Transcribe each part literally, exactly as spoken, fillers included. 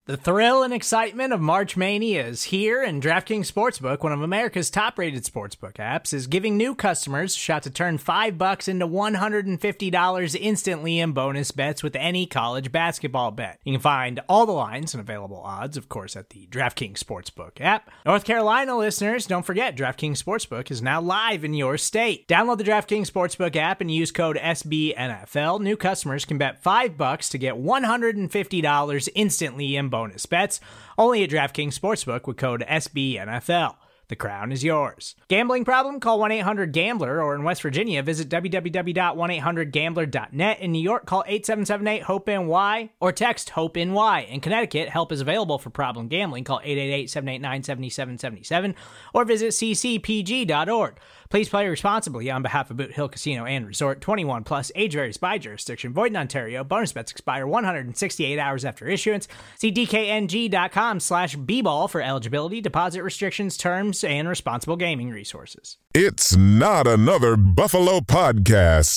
The thrill and excitement of March Mania is here, and DraftKings Sportsbook, one of America's top-rated sportsbook apps, is giving new customers a shot to turn five bucks into one hundred fifty dollars instantly in bonus bets with any college basketball bet. You can find all the lines and available odds, of course, at the DraftKings Sportsbook app. North Carolina listeners, don't forget, DraftKings Sportsbook is now live in your state. Download the DraftKings Sportsbook app and use code S B N F L. New customers can bet five bucks to get one hundred fifty dollars instantly in bonus bets, only at DraftKings Sportsbook with code S B N F L. The crown is yours. Gambling problem? Call one eight hundred gambler, or in West Virginia, visit w w w dot one eight hundred gambler dot net. In New York, call eight seven seven eight hope N Y or text HOPE-NY. In Connecticut, help is available for problem gambling. Call eight eight eight, seven eight nine, seven seven seven seven or visit c c p g dot org. Please play responsibly on behalf of Boot Hill Casino and Resort. twenty-one plus, age varies by jurisdiction. Void in Ontario. Bonus bets expire one hundred sixty-eight hours after issuance. See d k n g dot com slash b ball for eligibility, deposit restrictions, terms, and responsible gaming resources. It's not another Buffalo podcast.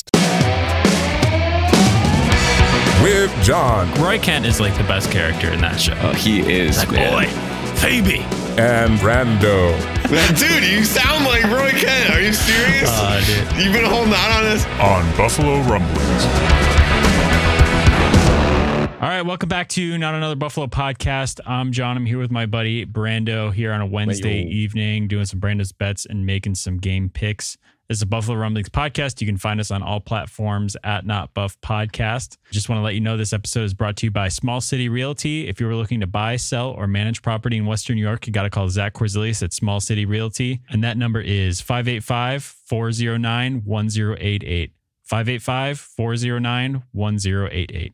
With John. Roy Kent is like the best character in that show. Oh, he is, like, man. Boy, Phoebe. And Brando. Man, dude, you sound like Roy Kent. Are you serious? Uh, dude. You've been holding out on this? On Buffalo Rumblings. All right, welcome back to Not Another Buffalo podcast. I'm John. I'm here with my buddy Brando here on a Wednesday Hey, evening, doing some Brando's bets and making some game picks. This is a Buffalo Rumblings podcast. You can find us on all platforms at Not Buff Podcast. Just want to let you know this episode is brought to you by Small City Realty. If you were looking to buy, sell, or manage property in Western New York, you got to call Zach Corzilius at Small City Realty. And that number is five eight five, four oh nine, one oh eight eight. five eight five, four oh nine, one oh eight eight.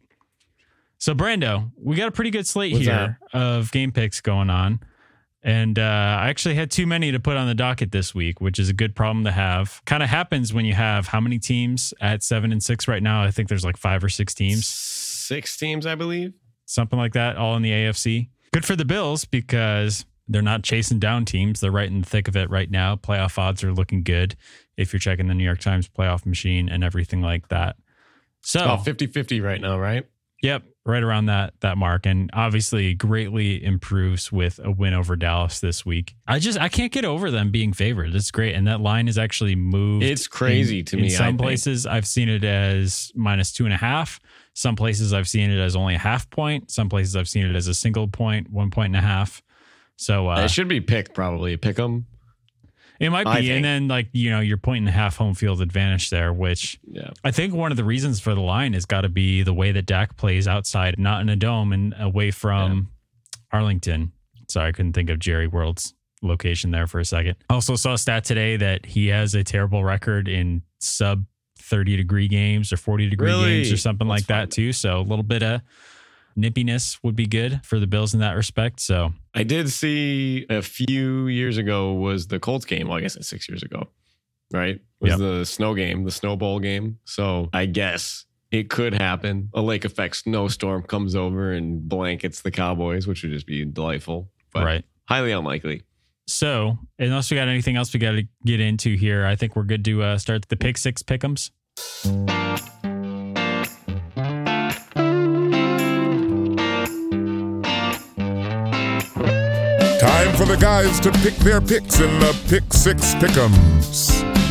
So, Brando, we got a pretty good slate What's here that? of game picks going on. And uh, I actually had too many to put on the docket this week, which is a good problem to have. Kind of happens when you have how many teams at seven and six right now? I think there's like five or six teams. Six teams, I believe. Something like that, all in the A F C. Good for the Bills because they're not chasing down teams. They're right in the thick of it right now. Playoff odds are looking good if you're checking the New York Times playoff machine and everything like that. So It's about fifty-fifty right now, right? Yep, right around that that mark, and obviously greatly improves with a win over Dallas this week. I just I can't get over them being favored. It's great, and that line is actually moved. It's crazy in, to me. In some I think. places, I've seen it as minus two and a half. Some places I've seen it as only a half point. Some places I've seen it as a single point, one point and a half. So uh, it should be picked probably. Pick them. It might I be, think. and then like you know, your point and a half home field advantage there, which Yeah. I think one of the reasons for the line has got to be the way that Dak plays outside, not in a dome and away from yeah. Arlington. Sorry, I couldn't think of Jerry World's location there for a second. Also saw a stat today that he has a terrible record in sub thirty degree games or forty degree Really? games or something That's like that fun. too. So a little bit of nippiness would be good for the Bills in that respect. So I did see a few years ago was the Colts game. Well, I guess it's six years ago, right? Was Yep. the snow game, the snow bowl game. So I guess it could happen. A lake effect snowstorm comes over and blankets the Cowboys, which would just be delightful, but right. highly unlikely. So unless we got anything else we got to get into here, I think we're good to uh, start the pick six pick'ems. Time for the guys to pick their picks in the Pick Six Pick'ems.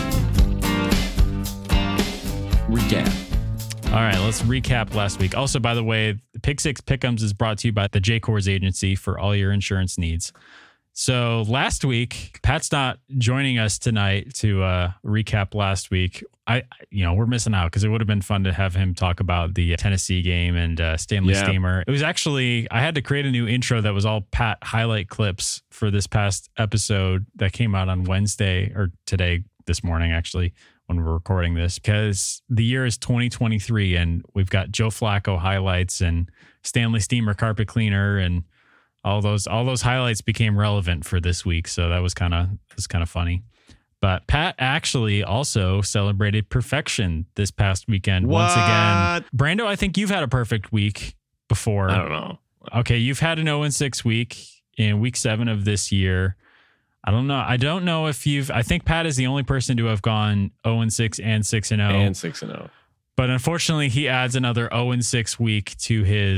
Recap. All right, let's recap last week. Also, by the way, the Pick Six Pick'ems is brought to you by the J Coors Agency for all your insurance needs. So last week, Pat's not joining us tonight to uh, recap last week. I, you know, we're missing out because it would have been fun to have him talk about the Tennessee game and uh, Stanley Yeah. Steamer. It was actually, I had to create a new intro that was all Pat highlight clips for this past episode that came out on Wednesday or today, this morning, actually, when we're recording this, because the year is twenty twenty-three and we've got Joe Flacco highlights and Stanley Steamer carpet cleaner and all those all those highlights became relevant for this week. So that was kind of was kind of funny. But Pat actually also celebrated perfection this past weekend. Once again, Brando, I think you've had a perfect week before. I don't know. Okay, you've had an oh and six week in week seven of this year. I don't know. I don't know if you've. I think Pat is the only person to have gone oh and six and six and oh. And six and oh. But unfortunately, he adds another oh and six week to his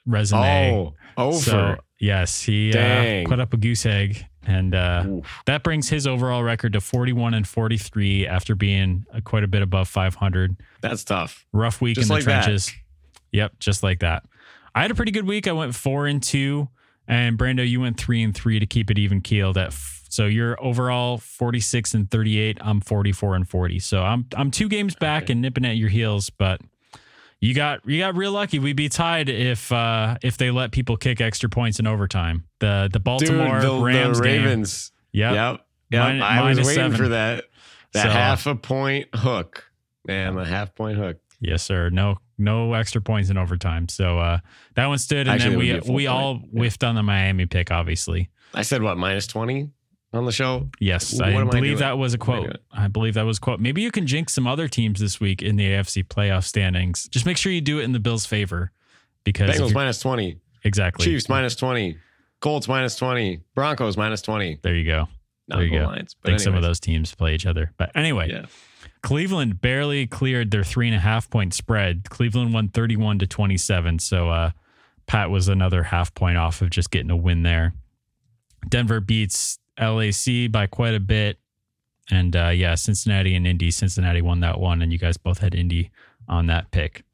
resume. Oh, over. So, yes, he uh, Dang. put up a goose egg, and uh, Oof. that brings his overall record to forty-one and forty-three after being uh, quite a bit above five hundred. That's tough. Rough week Just in the like that. trenches. Yep, just like that. I had a pretty good week. I went four and two, and Brando, you went three and three to keep it even keeled. At f- so you're overall forty-six and thirty-eight. I'm forty-four and forty. So I'm I'm two games back Okay. and nipping at your heels, but. You got you got real lucky. We'd be tied if uh, if they let people kick extra points in overtime. The the Baltimore Dude, the, Rams the game. Ravens. Yep. Yep. Yep. Min- I was minus waiting seven. for that. That So- half a point hook. Man, the half point hook. Yes, sir. No no extra points in overtime. So uh, that one stood, and Actually, then it would we be a full we point. all Yeah. whiffed on the Miami pick. Obviously, I said what, minus twenty on the show? yes. What I am I believe doing? that was a What am I quote. doing? I believe that was a quote. Maybe you can jinx some other teams this week in the A F C playoff standings. Just make sure you do it in the Bills' favor, because if Bengals you're- minus twenty. exactly Chiefs minus twenty. Colts minus twenty. Broncos minus twenty. There you go. Not There you the go. Lions. I But think some of anyways, those teams play each other. But anyway, Yeah. Cleveland barely cleared their three and a half point spread. Cleveland won thirty-one to twenty-seven. So uh, Pat was another half point off of just getting a win there. Denver beats L A C by quite a bit. And uh, yeah, Cincinnati and Indy. Cincinnati won that one, and you guys both had Indy on that pick.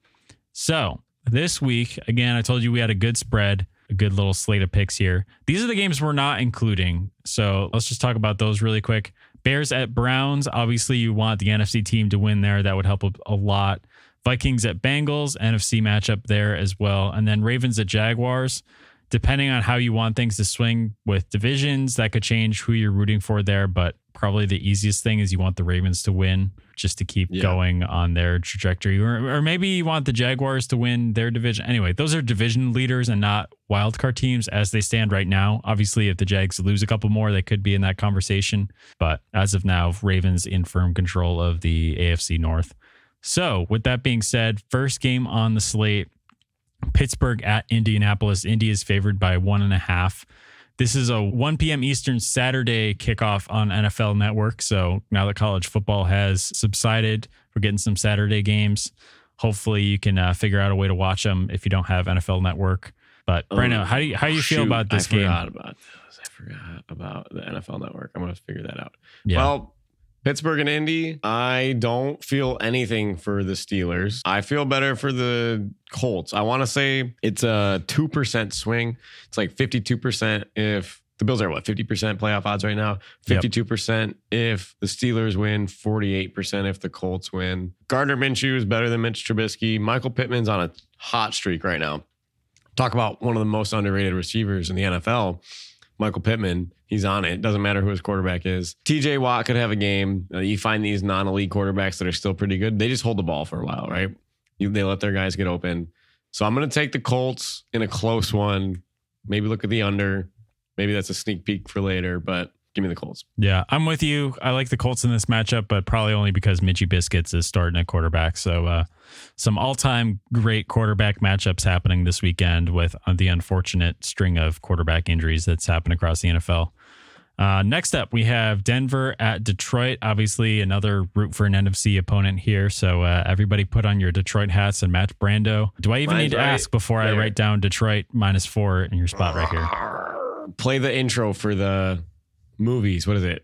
So this week, again, I told you we had a good spread, a good little slate of picks here. These are the games we're not including. So let's just talk about those really quick. Bears at Browns. Obviously, you want the N F C team to win there. That would help a, a lot. Vikings at Bengals. N F C matchup there as well. And then Ravens at Jaguars. Depending on how you want things to swing with divisions, that could change who you're rooting for there. But probably the easiest thing is you want the Ravens to win just to keep Yeah. going on their trajectory. Or, or maybe you want the Jaguars to win their division. Anyway, those are division leaders and not wildcard teams as they stand right now. Obviously, if the Jags lose a couple more, they could be in that conversation. But as of now, Ravens in firm control of the A F C North. So with that being said, first game on the slate, Pittsburgh at Indianapolis. Indy is favored by one and a half. This is a one p.m. Eastern Saturday kickoff on N F L Network. So now that college football has subsided, we're getting some Saturday games. Hopefully you can uh, figure out a way to watch them if you don't have N F L Network. But Breno, Oh, how do you, how do you feel shoot, about this I game? forgot about this. I forgot about the N F L Network. I'm going to figure that out. Yeah. Well, Pittsburgh and Indy, I don't feel anything for the Steelers. I feel better for the Colts. I want to say it's a two percent swing. It's like fifty-two percent if the Bills are what, fifty percent playoff odds right now? fifty-two percent if the Steelers win, forty-eight percent if the Colts win. Gardner Minshew is better than Mitch Trubisky. Michael Pittman's on a hot streak right now. Talk about one of the most underrated receivers in the N F L. Michael Pittman, he's on it. Doesn't matter who his quarterback is. T J Watt could have a game. Uh, you find these non-elite quarterbacks that are still pretty good. They just hold the ball for a while, right? You, they let their guys get open. So I'm going to take the Colts in a close one. Maybe look at the under. Maybe that's a sneak peek for later, but give me the Colts. Yeah, I'm with you. I like the Colts in this matchup, but probably only because Mitchie Biscuits is starting at quarterback. So uh, some all-time great quarterback matchups happening this weekend with uh, the unfortunate string of quarterback injuries that's happened across the N F L. Uh, next up, we have Denver at Detroit. Obviously, another root for an N F C opponent here. So uh, everybody put on your Detroit hats and match Brando. Do I even Mine's need to right ask before I there. write down Detroit minus four in your spot right here? Play the intro for the movies. What is it?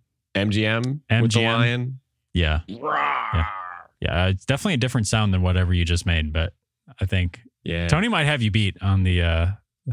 M G M with the M G M? lion. Yeah. Yeah. Yeah, it's definitely a different sound than whatever you just made, but I think Yeah. Tony might have you beat on the uh,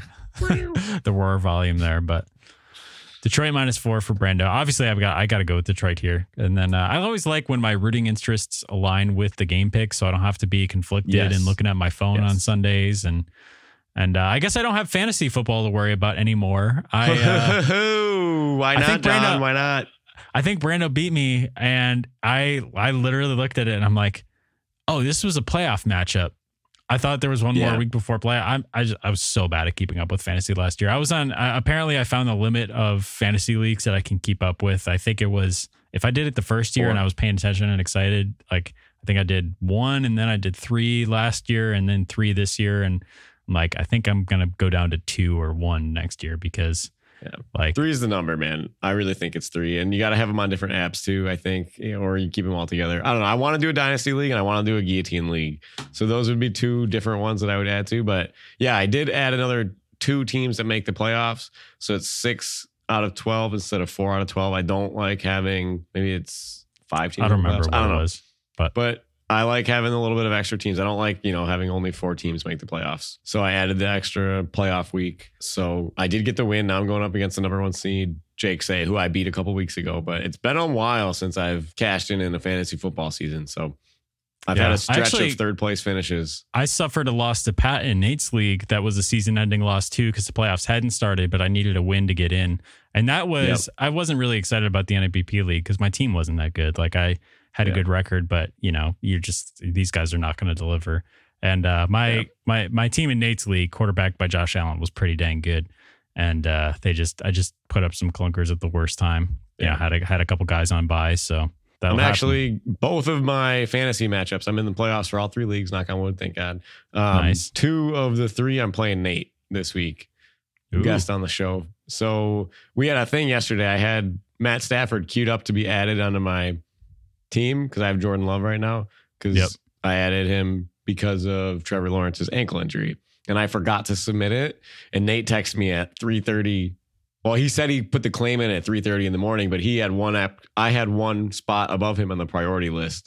the roar volume there, but Detroit minus four for Brando. Obviously, I've got I got to go with Detroit here, and then uh, I always like when my rooting interests align with the game pick, so I don't have to be conflicted Yes. and looking at my phone Yes. on Sundays, and and uh, I guess I don't have fantasy football to worry about anymore. I uh, Why I not, think John? Brando- Why not? I think Brando beat me, and I I literally looked at it and I'm like, oh, this was a playoff matchup. I thought there was one Yeah. more week before play. I'm I just, I was so bad at keeping up with fantasy last year. I was on uh, apparently I found the limit of fantasy leagues that I can keep up with. I think it was if I did it the first year Four. and I was paying attention and excited, like I think I did one and then I did three last year and then three this year, and I'm like I think I'm gonna go down to two or one next year because Yeah. Like Three is the number, man. I really think it's three. And you got to have them on different apps too, I think, you know, or you keep them all together. I don't know. I want to do a Dynasty League and I want to do a Guillotine League. So those would be two different ones that I would add to. But yeah, I did add another two teams that make the playoffs. So it's six out of twelve instead of four out of twelve. I don't like having, maybe it's five teams. I don't in the remember playoffs. what I don't it know. was, but But I like having a little bit of extra teams. I don't like, you know, having only four teams make the playoffs. So I added the extra playoff week. So I did get the win. Now I'm going up against the number one seed, Jake Say, who I beat a couple weeks ago. But it's been a while since I've cashed in in a fantasy football season. So I've Yeah. had a stretch Actually, of third place finishes. I suffered a loss to Pat in Nate's league. That was a season-ending loss too, because the playoffs hadn't started, but I needed a win to get in. And that was Yep. I wasn't really excited about the N B P league because my team wasn't that good. Like I had a Yeah. good record, but you know, you're just these guys are not going to deliver. And uh, my Yeah. my my team in Nate's league, quarterbacked by Josh Allen, was pretty dang good. And uh, they just I just put up some clunkers at the worst time. Yeah, Yeah. had a, had a couple guys on bye, so. I'm actually both of my fantasy matchups. I'm in the playoffs for all three leagues. Knock on wood, thank God. Um, Nice. Two of the three, I'm playing Nate this week. Ooh. Guest on the show. So we had a thing yesterday. I had Matt Stafford queued up to be added onto my team because I have Jordan Love right now. Because Yep. I added him because of Trevor Lawrence's ankle injury, and I forgot to submit it. And Nate texted me at three thirty. Well, he said he put the claim in at three thirty in the morning, but he had one app. I had one spot above him on the priority list.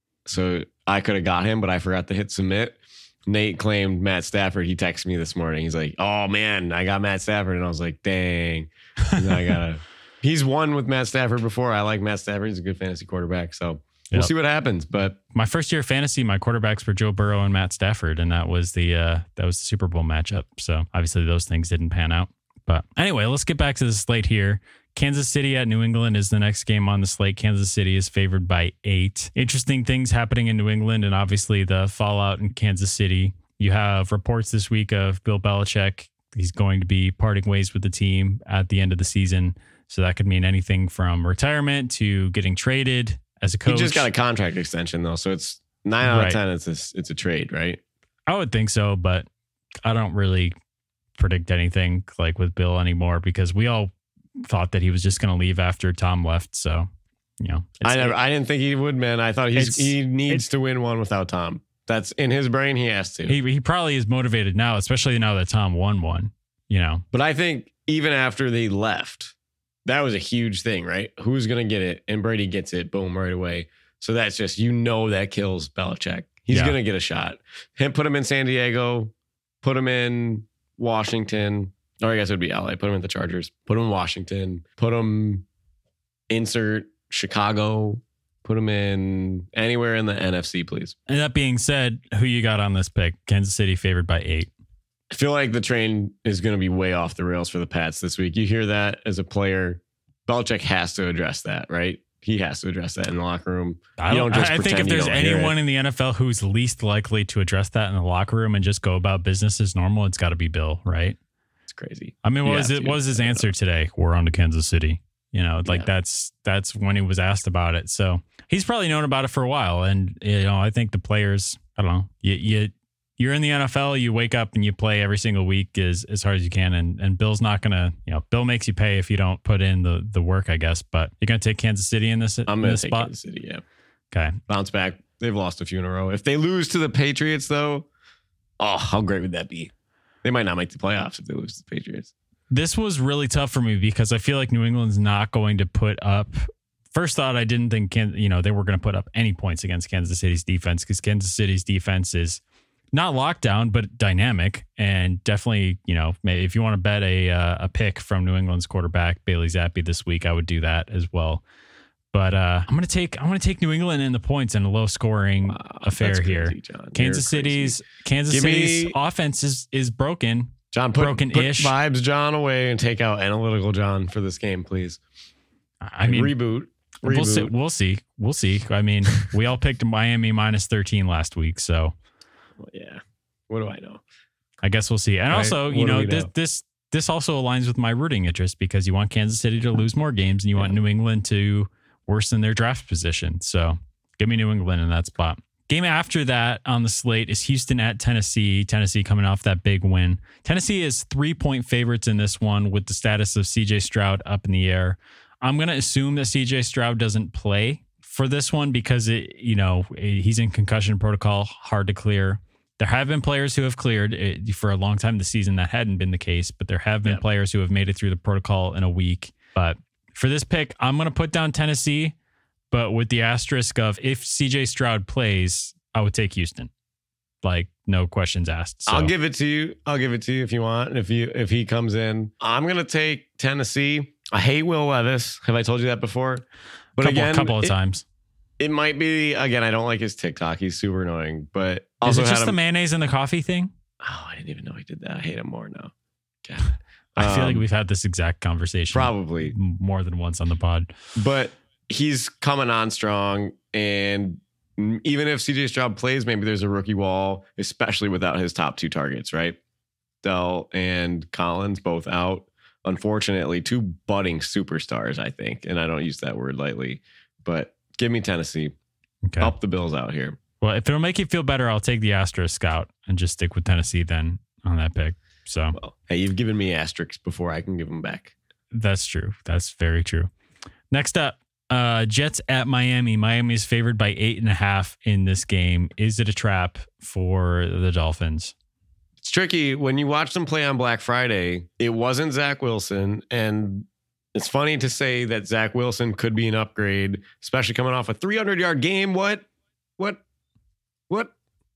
So I could have got him, but I forgot to hit submit. Nate claimed Matt Stafford. He texted me this morning. He's like, oh man, I got Matt Stafford. And I was like, dang. And I gotta he's won with Matt Stafford before. I like Matt Stafford. He's a good fantasy quarterback. So we'll Yep. see what happens. But My first year of fantasy, my quarterbacks were Joe Burrow and Matt Stafford, and that was the uh, that was the Super Bowl matchup. So obviously those things didn't pan out. But anyway, let's get back to the slate here. Kansas City at New England is the next game on the slate. Kansas City is favored by eight. Interesting things happening in New England, and obviously the fallout in Kansas City. You have reports this week of Bill Belichick. He's going to be parting ways with the team at the end of the season. So that could mean anything from retirement to getting traded as a coach. he just got a contract extension though. So it's nine out Right. of ten. It's a, it's a trade, right? I would think so, but I don't really predict anything like with Bill anymore because we all thought that he was just going to leave after Tom left. So, you know, I it's- never I didn't think he would, man. I thought he's It's- he needs to win one without Tom. That's in his brain. He has to. he he probably is motivated now, especially now that Tom won one. You know, But I think even after they left, that was a huge thing, right? Who's going to get it? And Brady gets it, boom, right away. So that's just, you know, that kills Belichick. He's Yeah. going to get a shot. Him, put him in San Diego, put him in Washington, or I guess it would be L A, put him in the Chargers, put him in Washington, put him, insert Chicago, put him in anywhere in the N F C, please. and that being said, who you got on this pick? Kansas City favored by eight. I feel like the train is going to be way off the rails for the Pats this week. You hear that as a player. Belichick has to address that, right? He has to address that in the locker room. I, You don't, don't just I think pretend if you there's don't hear anyone it. in the N F L who's least likely to address that in the locker room and just go about business as normal, it's got to be Bill, right? It's crazy. I mean, what You was have it? to. What was his answer today? We're on to Kansas City. You know, like Yeah. that's that's when he was asked about it. So he's probably known about it for a while. And you know, I think the players, I don't know, you you you're in the N F L, you wake up and you play every single week as as hard as you can. And and Bill's not gonna, you know, Bill makes you pay if you don't put in the the work, I guess. But you're gonna take Kansas City in this I'm in going this to take spot. Kansas City, yeah. Okay. Bounce back. They've lost a few in a row. If they lose to the Patriots, though, oh, how great would that be? They might not make the playoffs if they lose to the Patriots. This was really tough for me because I feel like New England's not going to put up. First thought, I didn't think Kan- you know they were going to put up any points against Kansas City's defense because Kansas City's defense is not locked down but dynamic and definitely, you know, maybe if you want to bet a uh, a pick from New England's quarterback Bailey Zappi this week, I would do that as well. But uh, I'm gonna take I'm gonna take New England in the points in a low scoring Wow, affair that's here. crazy, John. Kansas You're crazy. City's Kansas Give City's me- offense is is broken. John, put, put broken-ish. vibes John away and take out analytical John for this game, please. I mean, reboot. We'll Reboot. see. We'll see. We'll see. I mean, we all picked Miami minus thirteen last week, so Well, yeah. What do I know? I guess we'll see. And Right. also, you What do know, we this know? this this also aligns with my rooting interest because you want Kansas City to lose more games and you want Yeah. New England to worsen their draft position. So give me New England in that spot. Game after that on the slate is Houston at Tennessee. Tennessee coming off that big win. Tennessee is three-point favorites in this one with the status of C J Stroud up in the air. I'm going to assume that C J Stroud doesn't play for this one because it, you know, he's in concussion protocol, hard to clear. There have been players who have cleared it for a long time this season. That hadn't been the case, but there have been yeah. players who have made it through the protocol in a week. But for this pick, I'm going to put down Tennessee, but with the asterisk of if C J Stroud plays, I would take Houston. Like, no questions asked. So. I'll give it to you. I'll give it to you if you want. If you if he comes in, I'm going to take Tennessee. I hate Will Levis. Have I told you that before? But couple, again, a couple of it, times. It might be, again, I don't like his TikTok. He's super annoying. But also is it had just him, the mayonnaise and the coffee thing? Oh, I didn't even know he did that. I hate him more now. God. I um, feel like we've had this exact conversation. Probably. More than once on the pod. But he's coming on strong. And even if C J Stroud plays, maybe there's a rookie wall, especially without his top two targets, right? Dell and Collins both out. Unfortunately, two budding superstars, I think. And I don't use that word lightly. But give me Tennessee. Okay. Help the Bills out here. Well, if it'll make you feel better, I'll take the asterisk out and just stick with Tennessee then on that pick. So, well, hey, you've given me asterisks before. I can give them back. That's true. That's very true. Next up, uh, Jets at Miami. Miami is favored by eight and a half in this game. Is it a trap for the Dolphins? It's tricky. When you watch them play on Black Friday, it wasn't Zach Wilson. And it's funny to say that Zach Wilson could be an upgrade, especially coming off a three hundred yard game. What? What? What?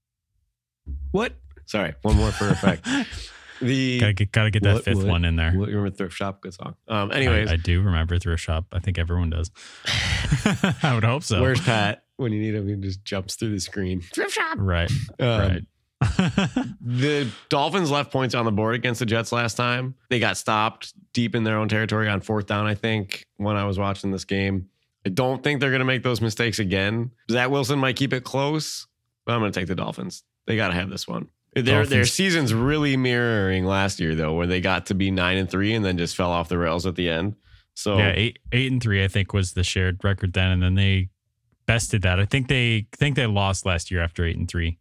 What? Sorry, one more for effect. The gotta get, gotta get that what, fifth what, one in there. What, you remember Thrift Shop? Good song. Um, anyways, I, I do remember Thrift Shop. I think everyone does. I would hope so. Where's Pat? When you need him, he just jumps through the screen. Thrift Shop. Right. Um, right. The Dolphins left points on the board against the Jets last time. They got stopped deep in their own territory on fourth down, I think, when I was watching this game. I don't think they're going to make those mistakes again. Zach Wilson might keep it close, but I'm going to take the Dolphins. They got to have this one. Their their season's really mirroring last year, though, where they got to be nine and three and then just fell off the rails at the end. So yeah, eight eight and three, I think, was the shared record then, and then they bested that. I think they think they lost last year after eight and three.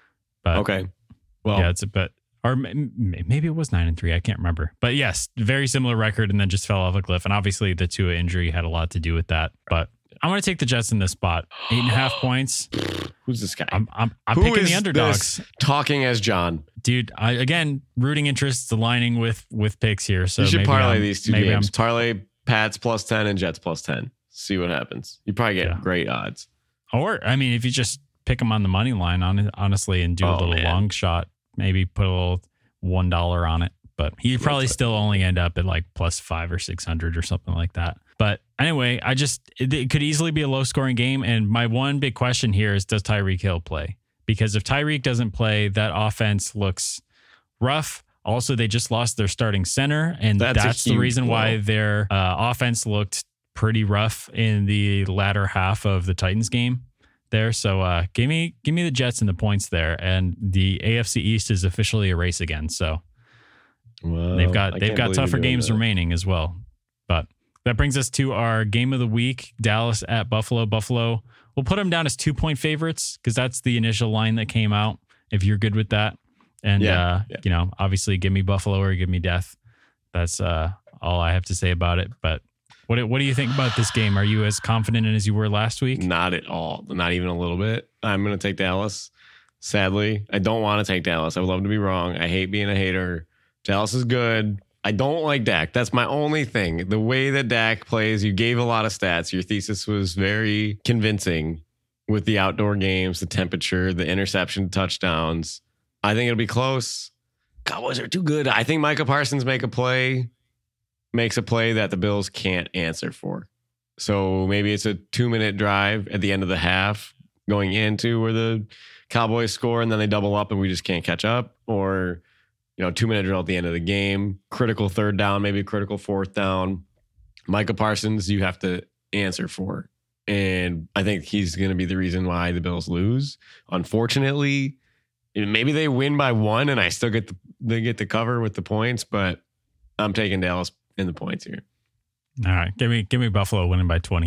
But okay, well, yeah, it's a but or maybe it was nine and three. I can't remember. But yes, very similar record, and then just fell off a cliff. And obviously, the Tua injury had a lot to do with that. But I'm going to take the Jets in this spot. Eight and a half points. Who's this guy? I'm I'm, I'm Who picking is the underdogs. Talking as John, dude. I, again, rooting interests aligning with with picks here. So you should maybe parlay I'm, these two maybe games. I'm, parlay Pats plus ten and Jets plus ten. See what happens. You probably get Yeah. great odds. Or I mean, if you just pick them on the money line, on honestly, and do a Oh, little man. long shot, maybe put a little one dollar on it. But you probably That's it. still only end up at like plus five or six hundred or something like that. But anyway, I just it, it could easily be a low scoring game. And my one big question here is, does Tyreek Hill play? Because if Tyreek doesn't play, that offense looks rough. Also, they just lost their starting center, and That's a that's, the huge reason blow. why their uh, offense looked pretty rough in the latter half of the Titans game there. So uh, give me give me the Jets and the points there, and the A F C East is officially a race again. So Well, they've I got they've can't got believe tougher you're doing games that. remaining as well. But that brings us to our game of the week: Dallas at Buffalo. Buffalo. We'll put them down as two point favorites because that's the initial line that came out. If you're good with that, and Yeah, uh, yeah. you know, obviously, give me Buffalo or give me death. That's uh, all I have to say about it. But what do- what do you think about this game? Are you as confident as you were last week? Not at all. Not even a little bit. I'm going to take Dallas. Sadly, I don't want to take Dallas. I would love to be wrong. I hate being a hater. Dallas is good. I don't like Dak. That's my only thing. The way that Dak plays, you gave a lot of stats. Your thesis was very convincing with the outdoor games, the temperature, the interception touchdowns. I think it'll be close. Cowboys are too good. I think Micah Parsons make a play, makes a play that the Bills can't answer for. So maybe it's a two-minute drive at the end of the half going into where the Cowboys score and then they double up and we just can't catch up. Or, you know, two-minute drill at the end of the game, critical third down, maybe critical fourth down. Micah Parsons, you have to answer for. And I think he's going to be the reason why the Bills lose. Unfortunately, maybe they win by one and I still get the, they get the cover with the points, but I'm taking Dallas in the points here. All right, give me give me Buffalo winning by twenty here.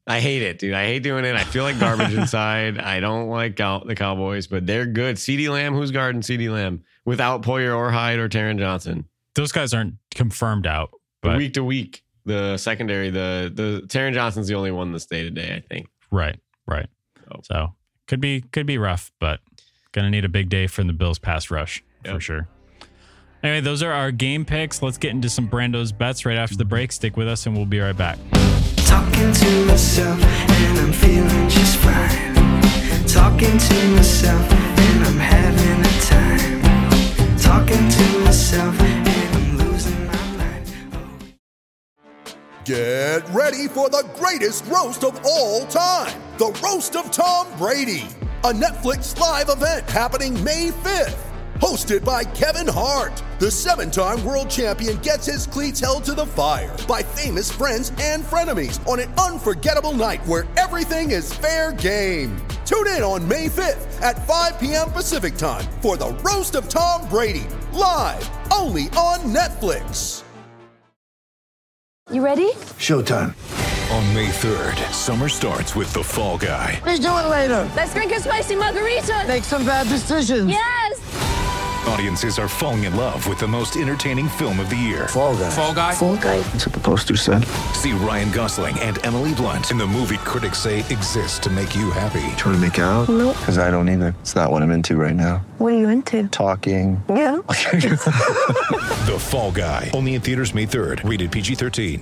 I hate it, dude. I hate doing it. I feel like garbage inside. I don't like Cow- the Cowboys, but they're good. CeeDee Lamb, who's guarding CeeDee Lamb without Poyer or Hyde or Taron Johnson? Those guys aren't confirmed out, but week to week, the secondary, the the Taron Johnson's the only one that's day to day, I think. Right, right. Oh. So could be could be rough, but gonna need a big day from the Bills pass rush yep. for sure. Anyway, those are our game picks. Let's get into some Brando's bets right after the break. Stick with us and we'll be right back. Talking to myself and I'm feeling just fine. Talking to myself and I'm having a time. Talking to myself and I'm losing my mind. Oh. Get ready for the greatest roast of all time. The Roast of Tom Brady. A Netflix live event happening May fifth. Hosted by Kevin Hart, the seven-time world champion gets his cleats held to the fire by famous friends and frenemies on an unforgettable night where everything is fair game. Tune in on May fifth at five p.m. Pacific time for the Roast of Tom Brady, live only on Netflix. You ready? Showtime. On May third, summer starts with The Fall Guy. Let's do it later. Let's drink a spicy margarita. Make some bad decisions. Yes. Audiences are falling in love with the most entertaining film of the year. Fall Guy. Fall Guy. Fall Guy. That's what the poster said. See Ryan Gosling and Emily Blunt in the movie critics say exists to make you happy. Trying to make it out? Nope. Because I don't either. It's not what I'm into right now. What are you into? Talking. Yeah. The Fall Guy. Only in theaters May third. Rated P G thirteen.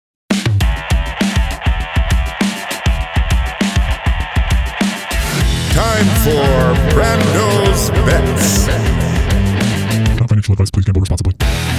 Time for Brando's Bets. Not financial advice. Please gamble responsibly.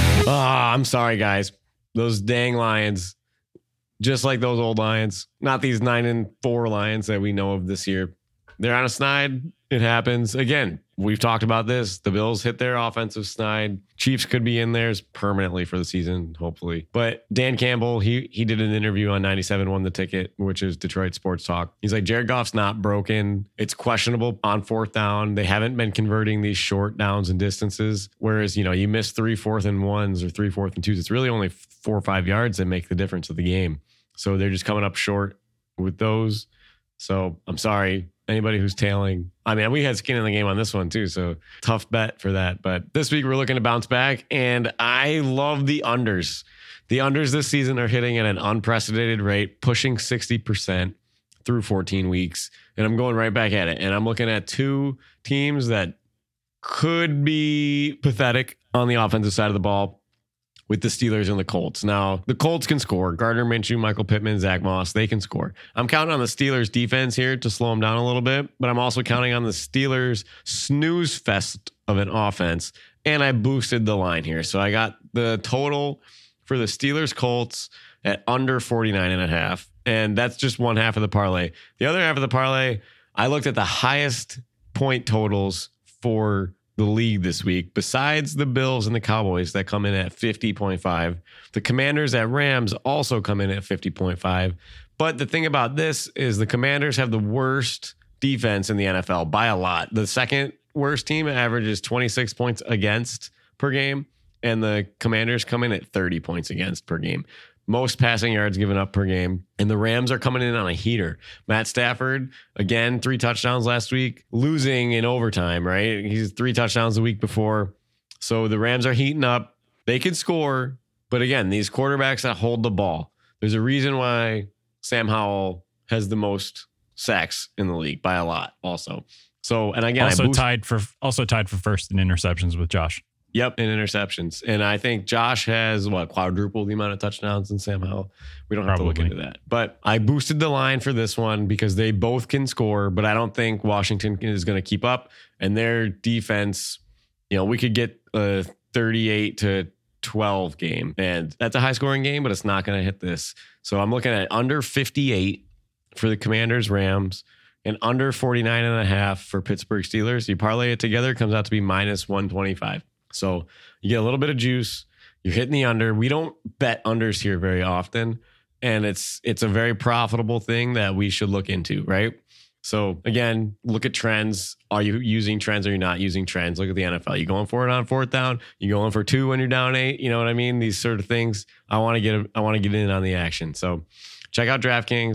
Ah, I'm sorry, guys. Those dang Lions, just like those old Lions, not these nine and four Lions that we know of this year. They're on a snide. It happens again. We've talked about this. The Bills hit their offensive snide. Chiefs could be in theirs permanently for the season, hopefully. But Dan Campbell, he he did an interview on ninety-seven Won the Ticket, which is Detroit Sports Talk. He's like, Jared Goff's not broken. It's questionable on fourth down. They haven't been converting these short downs and distances. Whereas, you know, you miss three fourth and ones or three fourth and twos. It's really only four or five yards that make the difference of the game. So they're just coming up short with those. So I'm sorry. Anybody who's tailing, I mean, we had skin in the game on this one too, so tough bet for that. But this week we're looking to bounce back, and I love the unders. The unders this season are hitting at an unprecedented rate, pushing sixty percent through fourteen weeks. And I'm going right back at it. And I'm looking at two teams that could be pathetic on the offensive side of the ball, with the Steelers and the Colts. Now, the Colts can score. Gardner Minshew, Michael Pittman, Zach Moss, they can score. I'm counting on the Steelers defense here to slow them down a little bit, but I'm also counting on the Steelers snooze fest of an offense, and I boosted the line here. So I got the total for the Steelers Colts at under forty-nine and a half, and that's just one half of the parlay. The other half of the parlay, I looked at the highest point totals for the league this week, besides the Bills and the Cowboys that come in at fifty point five. The Commanders at Rams also come in at fifty point five. But the thing about this is the Commanders have the worst defense in the N F L by a lot. The second worst team averages twenty-six points against per game, and the Commanders come in at thirty points against per game. Most passing yards given up per game. And the Rams are coming in on a heater. Matt Stafford, again, three touchdowns last week, losing in overtime, right? He's three touchdowns the week before. So the Rams are heating up. They can score. But again, these quarterbacks that hold the ball, there's a reason why Sam Howell has the most sacks in the league by a lot also. So, and again, also I boost- tied for also tied for first in interceptions with Josh. Yep, in interceptions. And I think Josh has, what, quadruple the amount of touchdowns than Sam Howell. We don't have Probably. to look into that. But I boosted the line for this one because they both can score, but I don't think Washington is going to keep up. And their defense, you know, we could get a thirty-eight to twelve game. And that's a high-scoring game, but it's not going to hit this. So I'm looking at under fifty-eight for the Commanders, Rams, and under forty-nine and a half for Pittsburgh Steelers. You parlay it together, it comes out to be minus one twenty-five. So you get a little bit of juice. You're hitting the under. We don't bet unders here very often, and it's it's a very profitable thing that we should look into, right? So again, look at trends. Are you using trends? Or are you not using trends? Look at the N F L. You going for it on fourth down? You going for two when you're down eight? You know what I mean? These sort of things. I want to get I want to get in on the action. So check out DraftKings.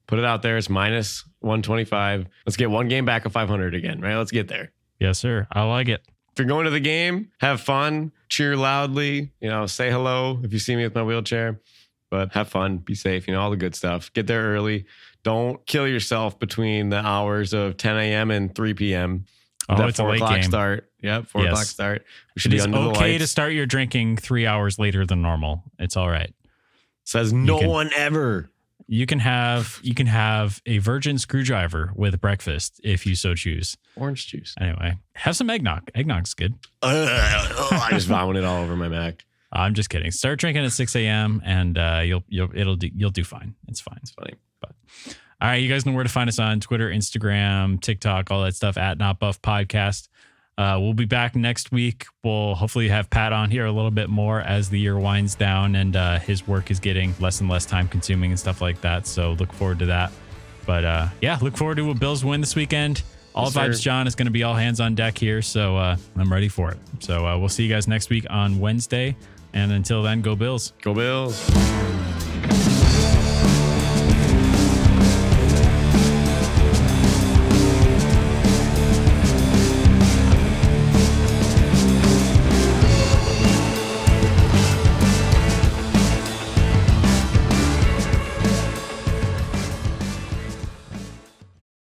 Put it out there. It's minus one twenty-five. Let's get one game back of five hundred again, right? Let's get there. Yes, sir. I like it. If you're going to the game, have fun, cheer loudly, you know, say hello if you see me with my wheelchair, but have fun, be safe, you know, all the good stuff. Get there early. Don't kill yourself between the hours of ten a.m. and three p.m. Oh, that it's a four late o'clock game. start. Yep, four Yes. o'clock start. We should It be is under the okay lights. to start your drinking three hours later than normal. It's all right. Says no can- one ever. You can have you can have a virgin screwdriver with breakfast if you so choose. Orange juice. Anyway, have some eggnog. Eggnog's good. Uh, I just vomited all over my Mac. I'm just kidding. Start drinking at six a.m. and uh, you'll you'll it'll do, you'll do fine. It's fine. It's funny. But all right, you guys know where to find us on Twitter, Instagram, TikTok, all that stuff at Not Buff Podcast. Uh, we'll be back next week. We'll hopefully have Pat on here a little bit more as the year winds down and uh, his work is getting less and less time consuming and stuff like that. So look forward to that. But uh, yeah, look forward to a Bills win this weekend. All Yes, Vibes sir. John is going to be all hands on deck here. So uh, I'm ready for it. So uh, we'll see you guys next week on Wednesday. And until then, go Bills. Go Bills.